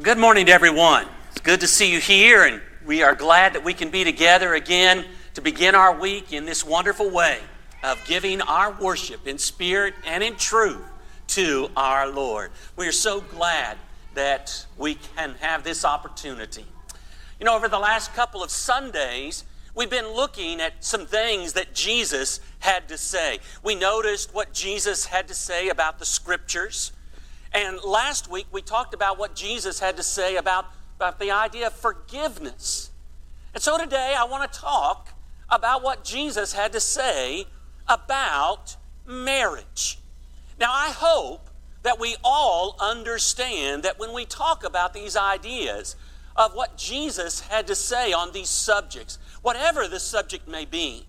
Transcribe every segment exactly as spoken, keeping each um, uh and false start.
Good morning to everyone. It's good to see you here, and we are glad that we can be together again to begin our week in this wonderful way of giving our worship in spirit and in truth to our Lord. We are so glad that we can have this opportunity. You know, over the last couple of Sundays, we've been looking at some things that Jesus had to say. We noticed what Jesus had to say about the Scriptures. And last week, we talked about what Jesus had to say about, about the idea of forgiveness. And so today, I want to talk about what Jesus had to say about marriage. Now, I hope that we all understand that when we talk about these ideas of what Jesus had to say on these subjects, whatever the subject may be,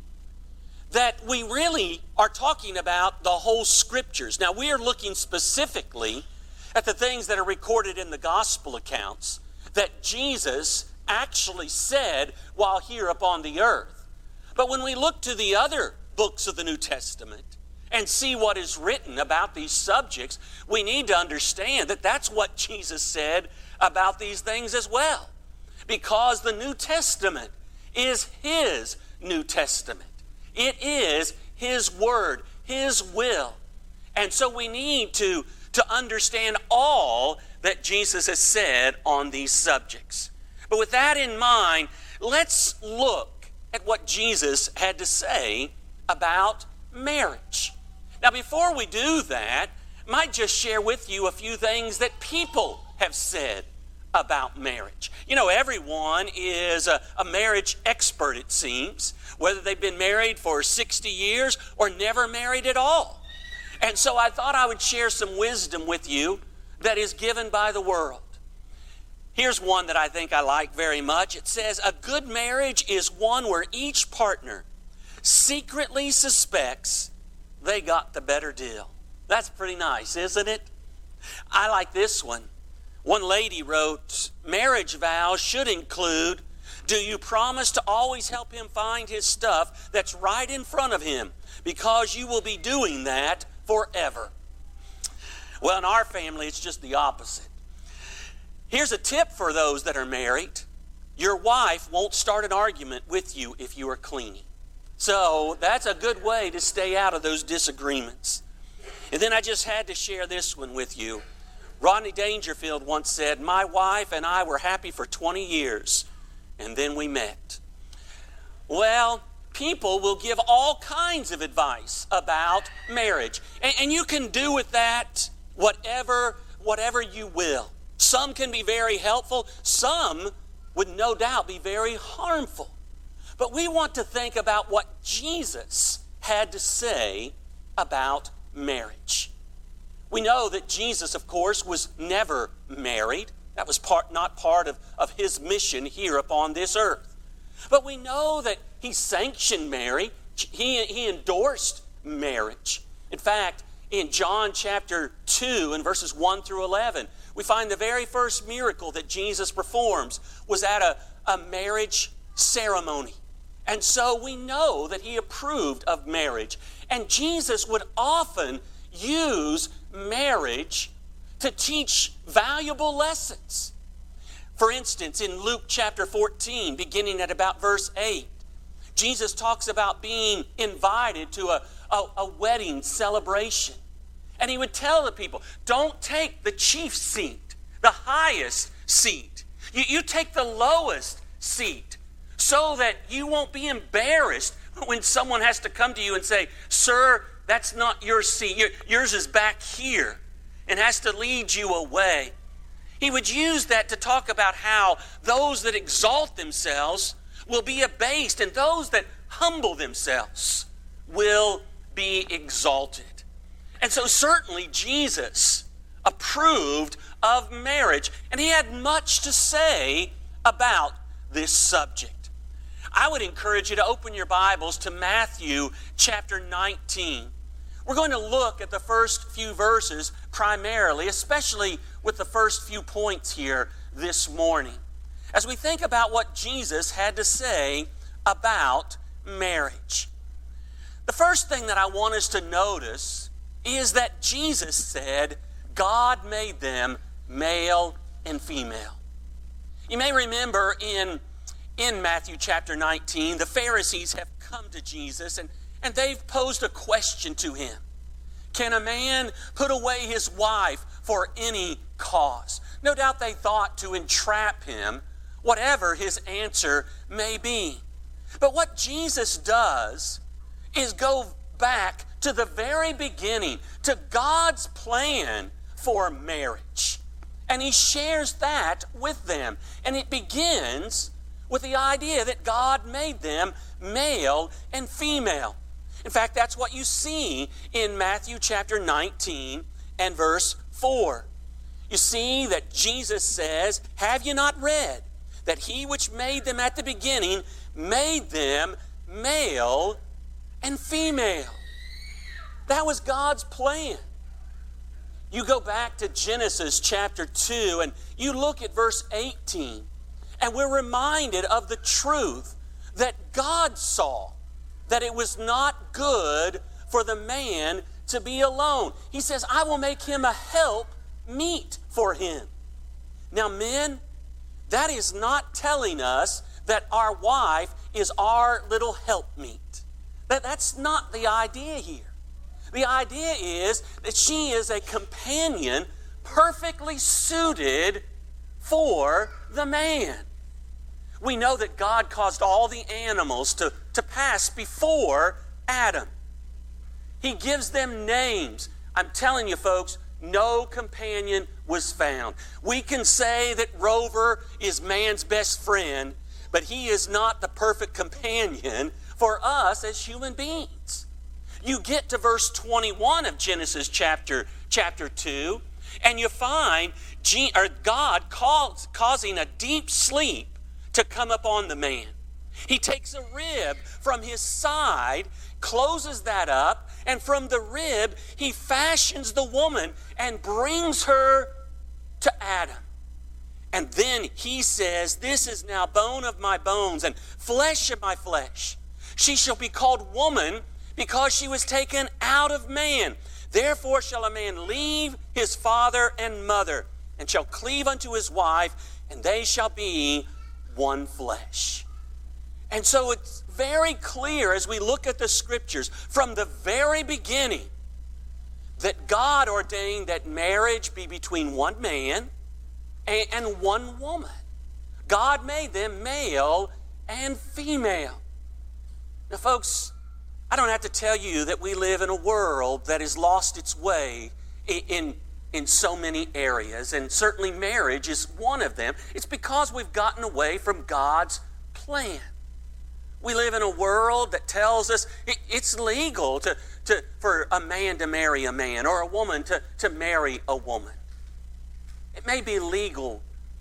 that we really are talking about the whole Scriptures. Now, we are looking specifically at the things that are recorded in the gospel accounts that Jesus actually said while here upon the earth. But when we look to the other books of the New Testament and see what is written about these subjects, we need to understand that that's what Jesus said about these things as well. Because the New Testament is His New Testament. It is His Word, His will. And so we need to to understand all that Jesus has said on these subjects. But with that in mind, let's look at what Jesus had to say about marriage. Now, before we do that, I might just share with you a few things that people have said about marriage. You know, everyone is a, a marriage expert, it seems, whether they've been married for sixty years or never married at all. And so I thought I would share some wisdom with you that is given by the world. Here's one that I think I like very much. It says, a good marriage is one where each partner secretly suspects they got the better deal. That's pretty nice, isn't it? I like this one. One lady wrote, marriage vows should include, do you promise to always help him find his stuff that's right in front of him? Because you will be doing that forever. Well, in our family, it's just the opposite. Here's a tip for those that are married. Your wife won't start an argument with you if you are cleaning. So that's a good way to stay out of those disagreements. And then I just had to share this one with you. Rodney Dangerfield once said, my wife and I were happy for twenty years, and then we met. Well, people will give all kinds of advice about marriage. And, and you can do with that whatever, whatever you will. Some can be very helpful. Some would no doubt be very harmful. But we want to think about what Jesus had to say about marriage. We know that Jesus, of course, was never married. That was part, not part of, of His mission here upon this earth. But we know that He sanctioned marriage. He, he endorsed marriage. In fact, in John chapter two and verses one through eleven, we find the very first miracle that Jesus performs was at a, a marriage ceremony. And so we know that He approved of marriage. And Jesus would often use marriage to teach valuable lessons. For instance, in Luke chapter fourteen, beginning at about verse eight, Jesus talks about being invited to a, a, a wedding celebration. And He would tell the people, don't take the chief seat, the highest seat. You, you take the lowest seat so that you won't be embarrassed when someone has to come to you and say, sir, that's not your seat. Your, yours is back here, and has to lead you away. He would use that to talk about how those that exalt themselves will be abased, and those that humble themselves will be exalted. And so certainly Jesus approved of marriage, and He had much to say about this subject. I would encourage you to open your Bibles to Matthew chapter nineteen. We're going to look at the first few verses primarily, especially with the first few points here this morning, as we think about what Jesus had to say about marriage. The first thing that I want us to notice is that Jesus said God made them male and female. You may remember in, in Matthew chapter nineteen, the Pharisees have come to Jesus and, and they've posed a question to him. Can a man put away his wife for any cause? No doubt they thought to entrap him, whatever his answer may be. But what Jesus does is go back to the very beginning, to God's plan for marriage. And he shares that with them. And it begins with the idea that God made them male and female. In fact, that's what you see in Matthew chapter nineteen and verse four. You see that Jesus says, "Have you not read that he which made them at the beginning made them male and female?" That was God's plan. You go back to Genesis chapter two and you look at verse eighteen, and we're reminded of the truth that God saw that it was not good for the man to be alone. He says, "I will make him a help meet for him." Now, men, that is not telling us that our wife is our little helpmeet. That, that's not the idea here. The idea is that she is a companion perfectly suited for the man. We know that God caused all the animals to, to pass before Adam. He gives them names. I'm telling you, folks, no companion was found. We can say that Rover is man's best friend, but he is not the perfect companion for us as human beings. You get to verse twenty-one of Genesis chapter, chapter two, and you find G, or God calls, causing a deep sleep to come upon the man. He takes a rib from his side, closes that up, and from the rib he fashions the woman and brings her to Adam. And then he says, "This is now bone of my bones and flesh of my flesh. She shall be called woman because she was taken out of man. Therefore shall a man leave his father and mother and shall cleave unto his wife, and they shall be one flesh." And so it's very clear as we look at the scriptures from the very beginning that God ordained that marriage be between one man and one woman. God made them male and female. Now, folks, I don't have to tell you that we live in a world that has lost its way in, in, in so many areas, and certainly marriage is one of them. It's because we've gotten away from God's plan. We live in a world that tells us it, it's legal to, to, for a man to marry a man or a woman to, to marry a woman. It may be legal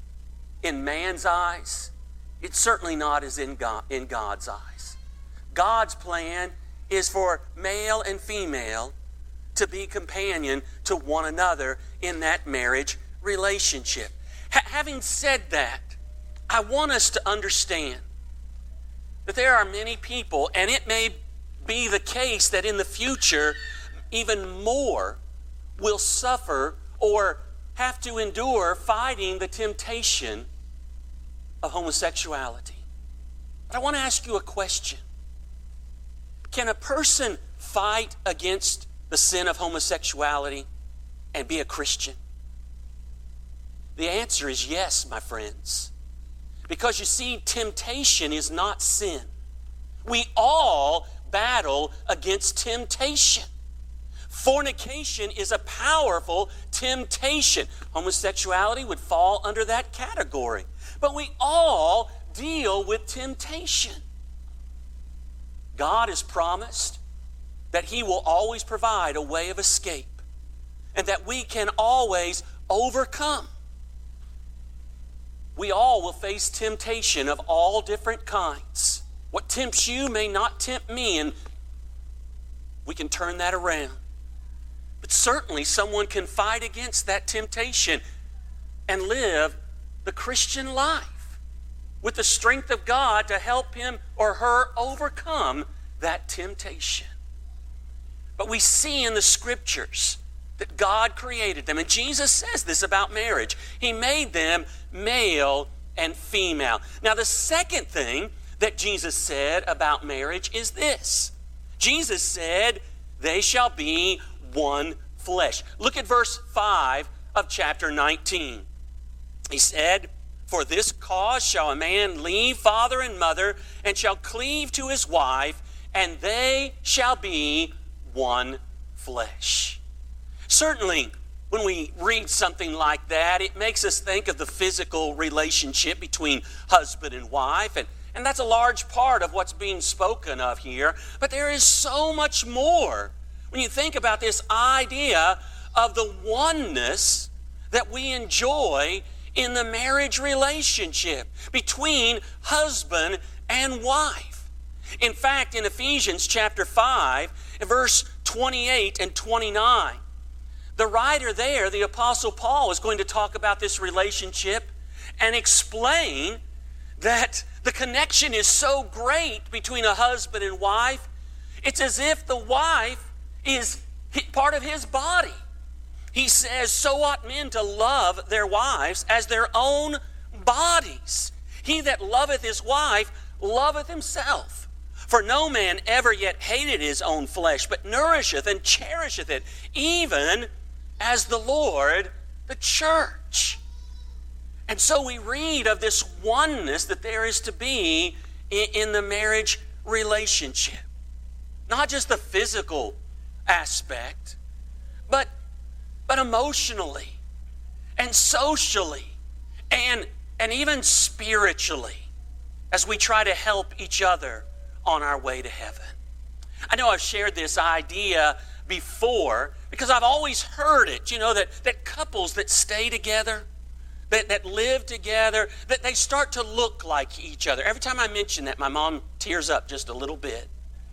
in man's eyes. It's certainly not as in God, in God's eyes. God's plan is for male and female to be companion to one another in that marriage relationship. Ha- having said that, I want us to understand that there are many people, and it may be the case that in the future, even more will suffer or have to endure fighting the temptation of homosexuality. But I want to ask you a question. Can a person fight against the sin of homosexuality and be a Christian? The answer is yes, my friends. Because you see, temptation is not sin. We all battle against temptation. Fornication is a powerful temptation. Homosexuality would fall under that category. But we all deal with temptation. God has promised that He will always provide a way of escape and that we can always overcome. We all will face temptation of all different kinds. What tempts you may not tempt me, and we can turn that around. But certainly someone can fight against that temptation and live the Christian life with the strength of God to help him or her overcome that temptation. But we see in the Scriptures that God created them. And Jesus says this about marriage. He made them male and female. Now, the second thing that Jesus said about marriage is this. Jesus said, they shall be one flesh. Look at verse five of chapter nineteen. He said, for this cause shall a man leave father and mother, and shall cleave to his wife, and they shall be one flesh. Certainly, when we read something like that, it makes us think of the physical relationship between husband and wife, and, and that's a large part of what's being spoken of here. But there is so much more when you think about this idea of the oneness that we enjoy in the marriage relationship between husband and wife. In fact, in Ephesians chapter five, verse twenty-eight and twenty-nine, the writer there, the Apostle Paul, is going to talk about this relationship and explain that the connection is so great between a husband and wife, it's as if the wife is part of his body. He says, so ought men to love their wives as their own bodies. He that loveth his wife loveth himself. For no man ever yet hated his own flesh, but nourisheth and cherisheth it, even as the Lord the church. And so we read of this oneness that there is to be in the marriage relationship. Not just the physical aspect, but but emotionally and socially and, and even spiritually as we try to help each other on our way to heaven. I know I've shared this idea before because I've always heard it, you know, that, that couples that stay together, that, that live together, that they start to look like each other. Every time I mention that, my mom tears up just a little bit.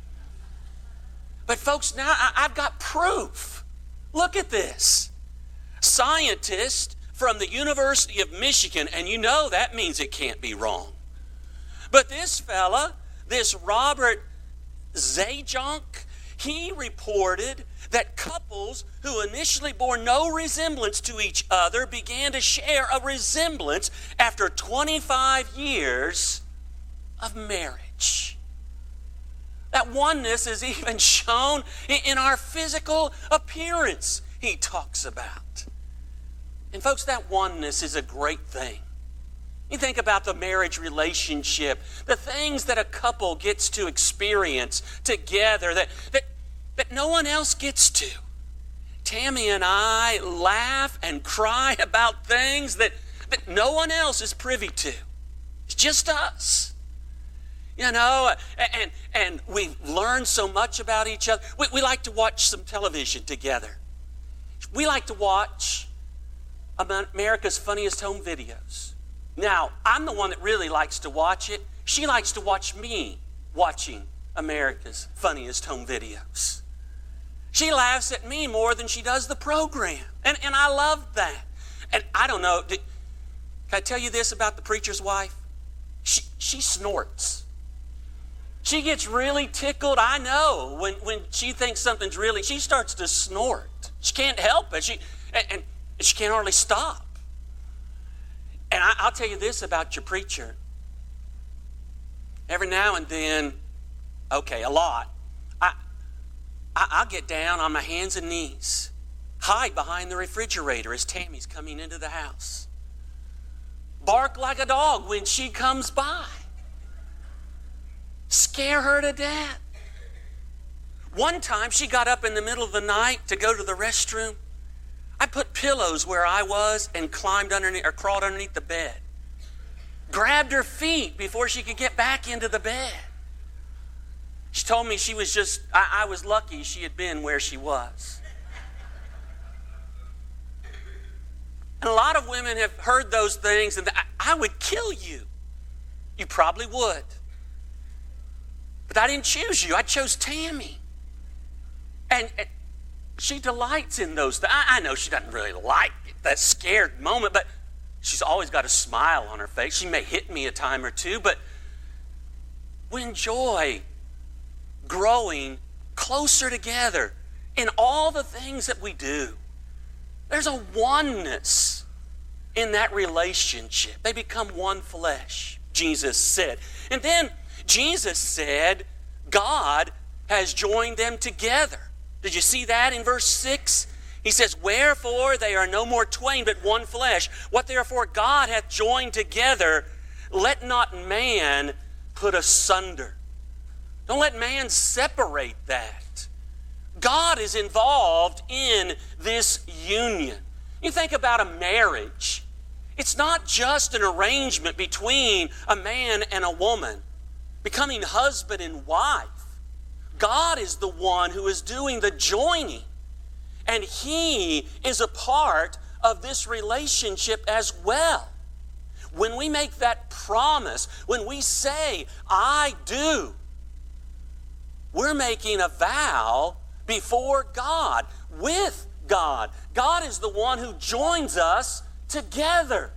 But folks, now I, I've got proof. Look at this. Scientists from the University of Michigan, and you know that means it can't be wrong. But this fella, this Robert Zajonc, he reported that couples who initially bore no resemblance to each other began to share a resemblance after twenty-five years of marriage. That oneness is even shown in our physical appearance, he talks about. And folks, that oneness is a great thing. You think about the marriage relationship, the things that a couple gets to experience together that, that, that no one else gets to. Tammy and I laugh and cry about things that, that no one else is privy to. It's just us. You know, and and we learn so much about each other. We, we like to watch some television together. We like to watch America's Funniest Home Videos. Now, I'm the one that really likes to watch it. She likes to watch me watching America's Funniest Home Videos. She laughs at me more than she does the program. And, and I love that. And I don't know, did, can I tell you this about the preacher's wife? She, she snorts. She gets really tickled, I know, when, when she thinks something's really, she starts to snort. She can't help it. She, and, and she can't hardly stop. And I, I'll tell you this about your preacher. Every now and then, okay, a lot, I, I, I'll get down on my hands and knees, hide behind the refrigerator as Tammy's coming into the house, bark like a dog when she comes by, scare her to death. One time she got up in the middle of the night to go to the restroom. I put pillows where I was and climbed underneath or crawled underneath the bed. Grabbed her feet before she could get back into the bed. She told me she was just, I, I was lucky she had been where she was. And a lot of women have heard those things and I, I would kill you. You probably would. But I didn't choose you. I chose Tammy. And, and she delights in those things. I, I know she doesn't really like that scared moment, but she's always got a smile on her face. She may hit me a time or two, but we enjoy growing closer together in all the things that we do. There's a oneness in that relationship. They become one flesh, Jesus said. And then Jesus said, God has joined them together. Did you see that in verse six? He says, wherefore they are no more twain, but one flesh. What therefore God hath joined together, let not man put asunder. Don't let man separate that. God is involved in this union. You think about a marriage. It's not just an arrangement between a man and a woman, becoming husband and wife. God is the one who is doing the joining. And He is a part of this relationship as well. When we make that promise, when we say, I do, we're making a vow before God, with God. God is the one who joins us together.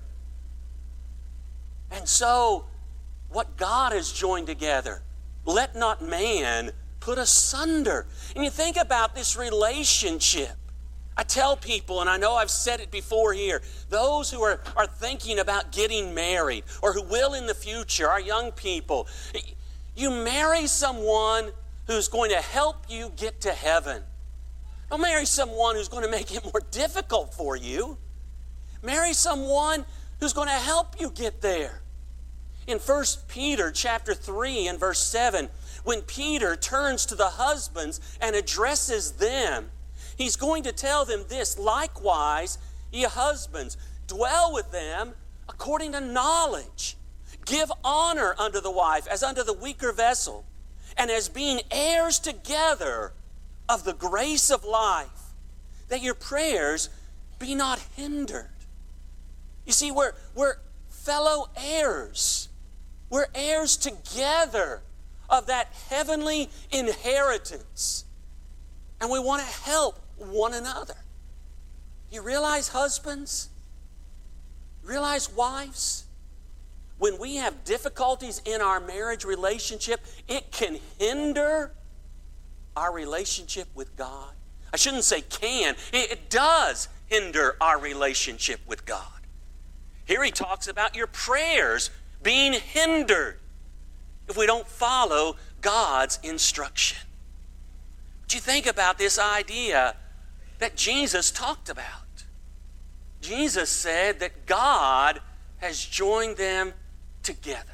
And so, what God has joined together, let not man put asunder. And you think about this relationship. I tell people, and I know I've said it before here, those who are, are thinking about getting married, or who will in the future, our young people, you marry someone who's going to help you get to heaven. Don't marry someone who's going to make it more difficult for you. Marry someone who's going to help you get there. In First Peter chapter three and verse seven, when Peter turns to the husbands and addresses them, he's going to tell them this, likewise, ye husbands, dwell with them according to knowledge. Give honor unto the wife as unto the weaker vessel, and as being heirs together of the grace of life, that your prayers be not hindered. You see, we're, we're fellow heirs. We're heirs together of that heavenly inheritance. And we want to help one another. You realize, husbands? Realize, wives? When we have difficulties in our marriage relationship, it can hinder our relationship with God. I shouldn't say can. It does hinder our relationship with God. Here he talks about your prayers being hindered if we don't follow God's instruction. But you think about this idea that Jesus talked about. Jesus said that God has joined them together.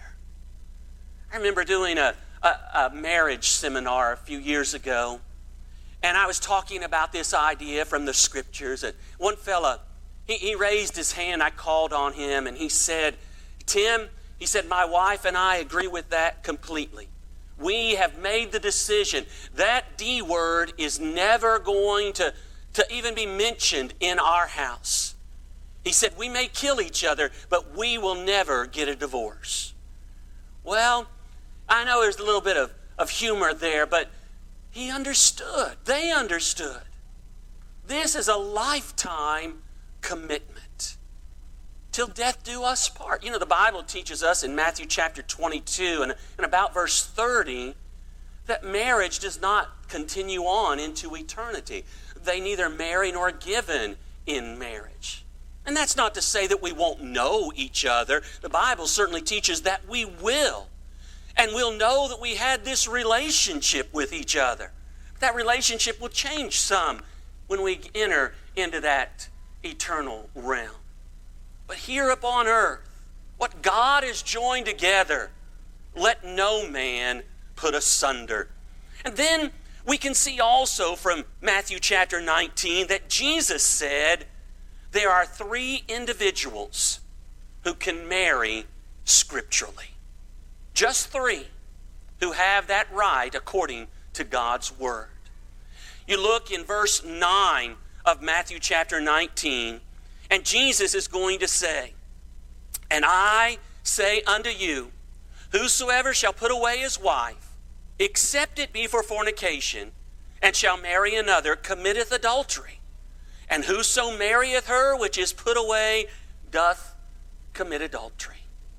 I remember doing a, a, a marriage seminar a few years ago, and I was talking about this idea from the scriptures. And one fella, he, he raised his hand, I called on him, and he said, Tim, he said, my wife and I agree with that completely. We have made the decision that D word is never going to, to even be mentioned in our house. He said, we may kill each other, but we will never get a divorce. Well, I know there's a little bit of, of humor there, but he understood. They understood. This is a lifetime commitment. Till death do us part. You know, the Bible teaches us in Matthew chapter twenty-two and, and about verse thirty that marriage does not continue on into eternity. They neither marry nor given in marriage. And that's not to say that we won't know each other. The Bible certainly teaches that we will. And we'll know that we had this relationship with each other. But that relationship will change some when we enter into that eternal realm. But here upon earth, what God has joined together, let no man put asunder. And then we can see also from Matthew chapter nineteen that Jesus said there are three individuals who can marry scripturally. Just three who have that right according to God's word. You look in verse nine of Matthew chapter nineteen, and Jesus is going to say, and I say unto you, whosoever shall put away his wife, except it be for fornication, and shall marry another, committeth adultery. And whoso marrieth her which is put away doth commit adultery.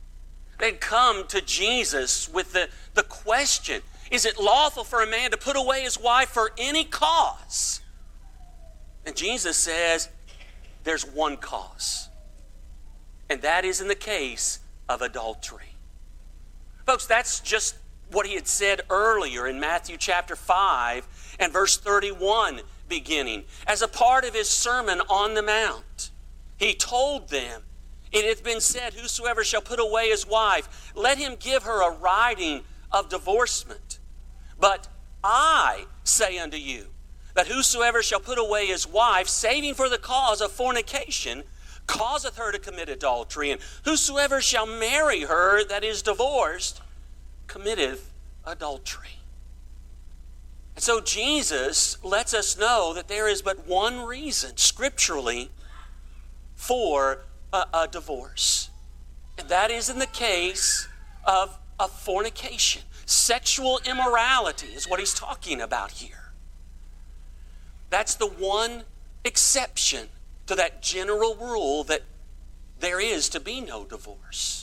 They'd come to Jesus with the, the question, is it lawful for a man to put away his wife for any cause? And Jesus says, there's one cause. And that is in the case of adultery. Folks, that's just what he had said earlier in Matthew chapter five and verse thirty-one beginning. As a part of his Sermon on the Mount, he told them, it hath been said, whosoever shall put away his wife, let him give her a writing of divorcement. But I say unto you, that whosoever shall put away his wife, saving for the cause of fornication, causeth her to commit adultery. And whosoever shall marry her that is divorced, committeth adultery. And so Jesus lets us know that there is but one reason, scripturally, for a, a divorce. And that is in the case of, of fornication. Sexual immorality is what he's talking about here. That's the one exception to that general rule that there is to be no divorce.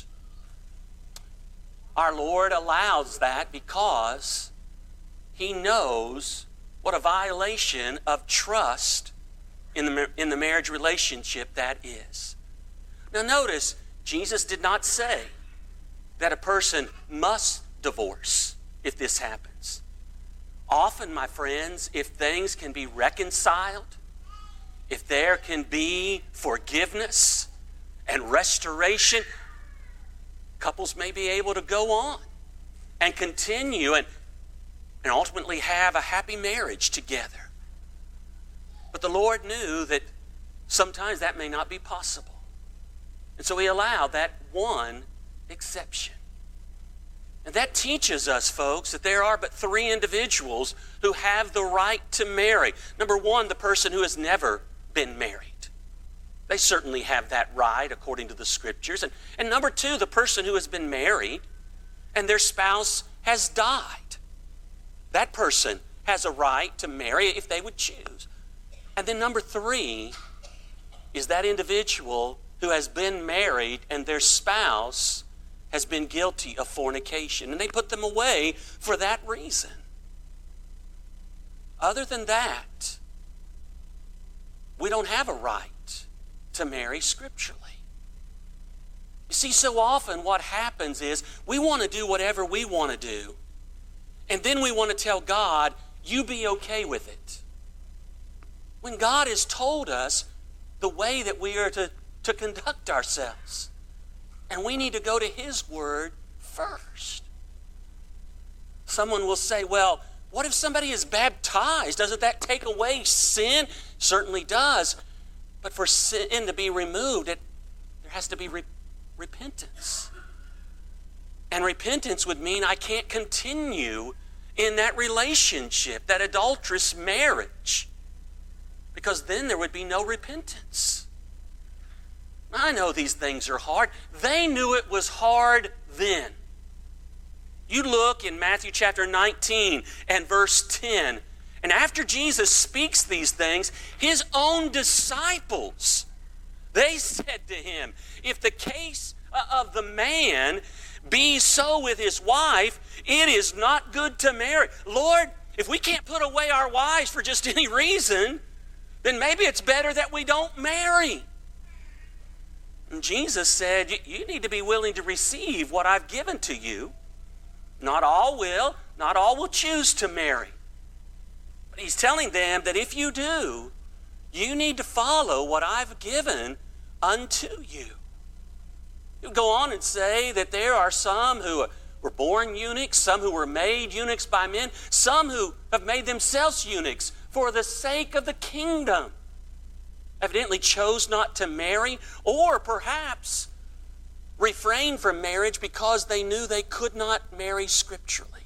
Our Lord allows that because he knows what a violation of trust in the, in the marriage relationship that is. Now notice, Jesus did not say that a person must divorce if this happens. Often, my friends, if things can be reconciled, if there can be forgiveness and restoration, couples may be able to go on and continue and, and ultimately have a happy marriage together. But the Lord knew that sometimes that may not be possible. And so he allowed that one exception. And that teaches us, folks, that there are but three individuals who have the right to marry. Number one, the person who has never been married. They certainly have that right according to the scriptures. And, and number two, the person who has been married and their spouse has died. That person has a right to marry if they would choose. And then number three is that individual who has been married and their spouse has been guilty of fornication. And they put them away for that reason. Other than that, we don't have a right to marry scripturally. You see, so often what happens is we want to do whatever we want to do, and then we want to tell God, you be okay with it. When God has told us the way that we are to, to conduct ourselves. And we need to go to his word first. Someone will say, well, what if somebody is baptized? Doesn't that take away sin? Certainly does. But for sin to be removed, it, there has to be re- repentance. And repentance would mean I can't continue in that relationship, that adulterous marriage, because then there would be no repentance. I know these things are hard. They knew it was hard then. You look in Matthew chapter nineteen and verse ten, and after Jesus speaks these things, his own disciples, they said to him, if the case of the man be so with his wife, it is not good to marry. Lord, if we can't put away our wives for just any reason, then maybe it's better that we don't marry. And Jesus said, you need to be willing to receive what I've given to you. Not all will, not all will choose to marry. But he's telling them that if you do, you need to follow what I've given unto you. He'll go on and say that there are some who were born eunuchs, some who were made eunuchs by men, some who have made themselves eunuchs for the sake of the kingdom. Evidently chose not to marry, or perhaps refrained from marriage because they knew they could not marry scripturally.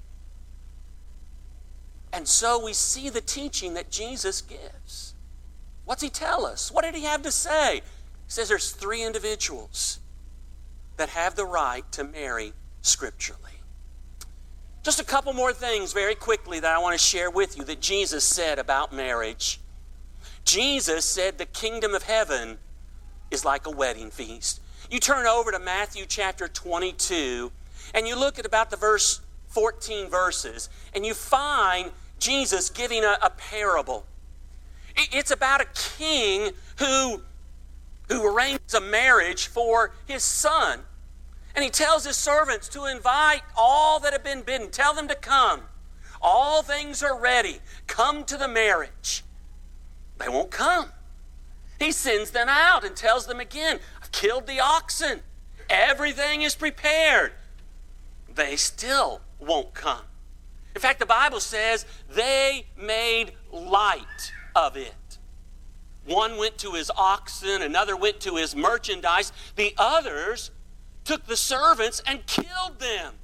And so we see the teaching that Jesus gives. What's he tell us? What did he have to say? He says there's three individuals that have the right to marry scripturally. Just a couple more things very quickly that I want to share with you that Jesus said about marriage. Jesus said the kingdom of heaven is like a wedding feast. You turn over to Matthew chapter twenty-two, and you look at about the verse fourteen verses, and you find Jesus giving a, a parable. It's about a king who, who arranges a marriage for his son. And he tells his servants to invite all that have been bidden. Tell them to come. All things are ready. Come to the marriage. They won't come. He sends them out and tells them again, I've killed the oxen. Everything is prepared. They still won't come. In fact, the Bible says they made light of it. One went to his oxen, another went to his merchandise. The others took the servants and killed them.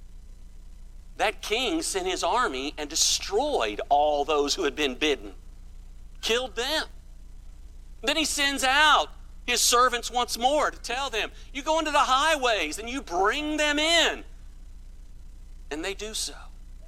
That king sent his army and destroyed all those who had been bidden. Killed them. Then he sends out his servants once more to tell them, you go into the highways and you bring them in. And they do so.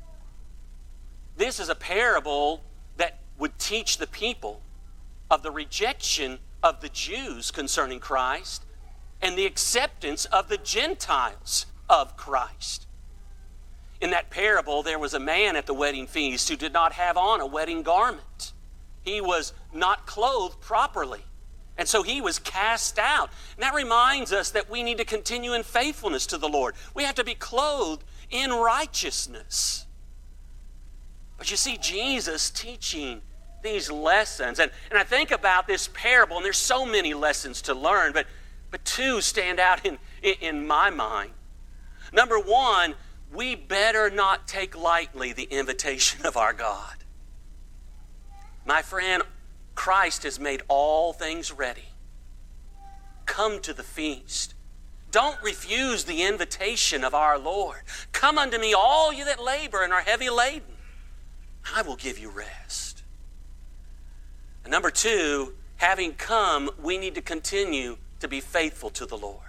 This is a parable that would teach the people of the rejection of the Jews concerning Christ and the acceptance of the Gentiles of Christ. In that parable, there was a man at the wedding feast who did not have on a wedding garment. He was not clothed properly, and so he was cast out. And that reminds us that we need to continue in faithfulness to the Lord. We have to be clothed in righteousness. But you see Jesus teaching these lessons, and, and I think about this parable, and there's so many lessons to learn, but, but two stand out in, in, in my mind. Number one, we better not take lightly the invitation of our God. My friend, Christ has made all things ready. Come to the feast. Don't refuse the invitation of our Lord. Come unto me, all you that labor and are heavy laden. I will give you rest. And number two, having come, we need to continue to be faithful to the Lord.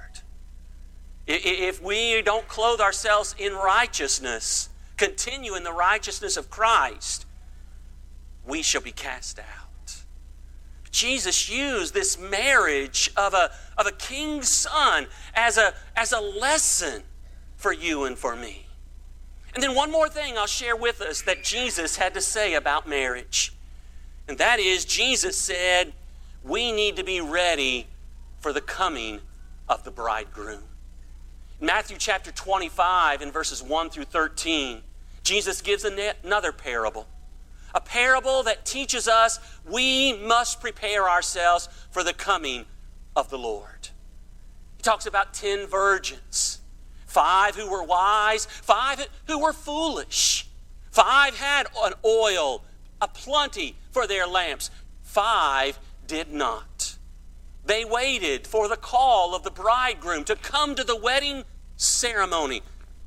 If we don't clothe ourselves in righteousness, continue in the righteousness of Christ, we shall be cast out. Jesus used this marriage of a, of a king's son as a, as a lesson for you and for me. And then one more thing I'll share with us that Jesus had to say about marriage. And that is, Jesus said, we need to be ready for the coming of the bridegroom. In Matthew chapter twenty-five, in verses one through thirteen, Jesus gives another parable. A parable that teaches us we must prepare ourselves for the coming of the Lord. He talks about ten virgins. Five who were wise, five who were foolish. Five had an oil, a plenty for their lamps. Five did not. They waited for the call of the bridegroom to come to the wedding ceremony.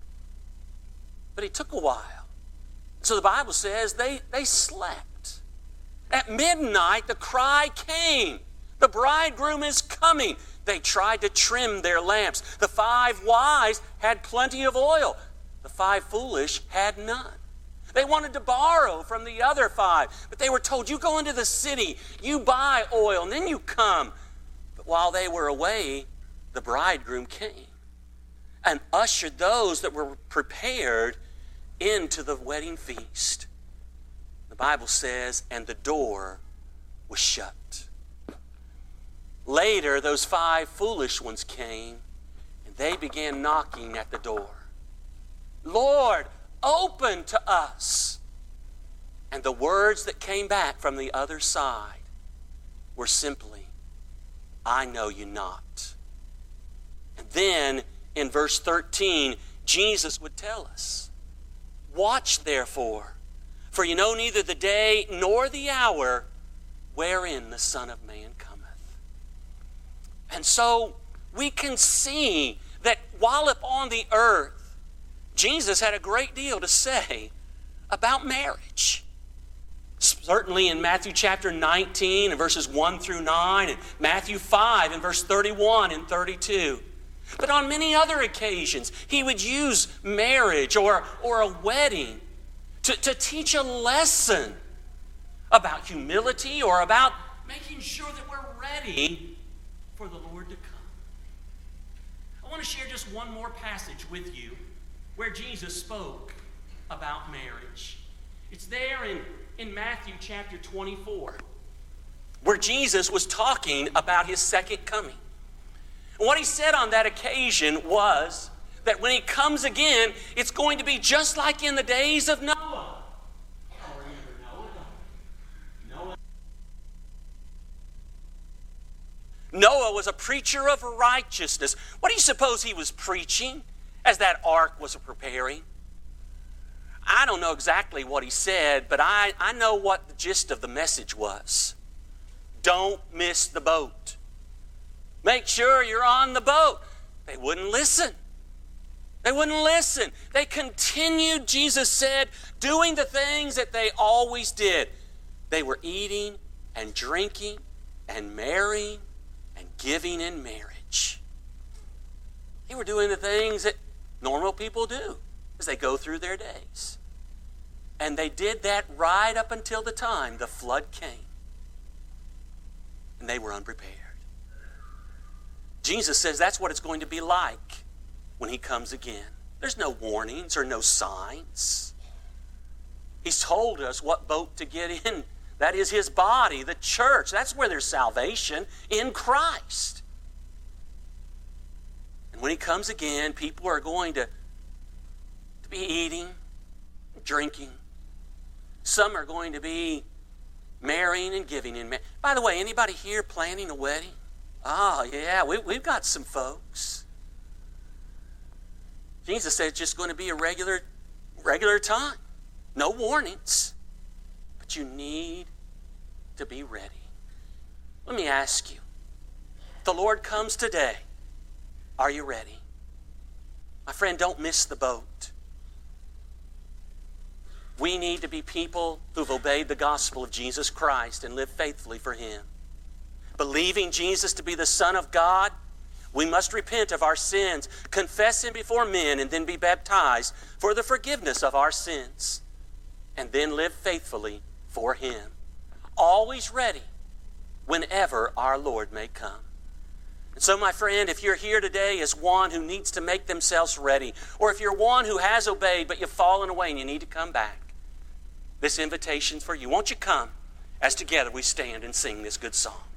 But it took a while. So the Bible says they, they slept. At midnight, the cry came. The bridegroom is coming. They tried to trim their lamps. The five wise had plenty of oil. The five foolish had none. They wanted to borrow from the other five, but they were told, you go into the city, you buy oil, and then you come. But while they were away, the bridegroom came and ushered those that were prepared into the wedding feast. The Bible says, and the door was shut. Later, those five foolish ones came, and they began knocking at the door. Lord, open to us. And the words that came back from the other side were simply, I know you not. And then in verse thirteen, Jesus would tell us, watch therefore, for you know neither the day nor the hour wherein the Son of Man cometh. And so we can see that while upon the earth, Jesus had a great deal to say about marriage. Certainly in Matthew chapter nineteen and verses one through nine, and Matthew five and verse thirty-one and thirty-two. But on many other occasions, he would use marriage or, or a wedding to, to teach a lesson about humility or about making sure that we're ready for the Lord to come. I want to share just one more passage with you where Jesus spoke about marriage. It's there in, in Matthew chapter twenty-four. Jesus was talking about his second coming. And what he said on that occasion was that when he comes again, it's going to be just like in the days of Noah. Noah was a preacher of righteousness. What do you suppose he was preaching as that ark was preparing? I don't know exactly what he said, but I, I know what the gist of the message was. Don't miss the boat. Make sure you're on the boat. They wouldn't listen. They wouldn't listen. They continued, Jesus said, doing the things that they always did. They were eating and drinking and marrying and giving in marriage. They were doing the things that normal people do as they go through their days. And they did that right up until the time the flood came. And they were unprepared. Jesus says that's what it's going to be like when he comes again. There's no warnings or no signs. He's told us what boat to get in. That is his body, the church. That's where there's salvation, in Christ. And when he comes again, people are going to, to be eating, drinking. Some are going to be marrying and giving in marriage. By the way, anybody here planning a wedding? Oh, yeah, we, we've got some folks. Jesus said it's just going to be a regular, regular time. No warnings. But you need to be ready. Let me ask you, if the Lord comes today, are you ready? My friend, don't miss the boat. We need to be people who've obeyed the gospel of Jesus Christ and lived faithfully for him. Believing Jesus to be the Son of God, we must repent of our sins, confess him before men, and then be baptized for the forgiveness of our sins, and then live faithfully for him. Always ready whenever our Lord may come. And so, my friend, if you're here today as one who needs to make themselves ready, or if you're one who has obeyed but you've fallen away and you need to come back, this invitation's for you. Won't you come as together we stand and sing this good song?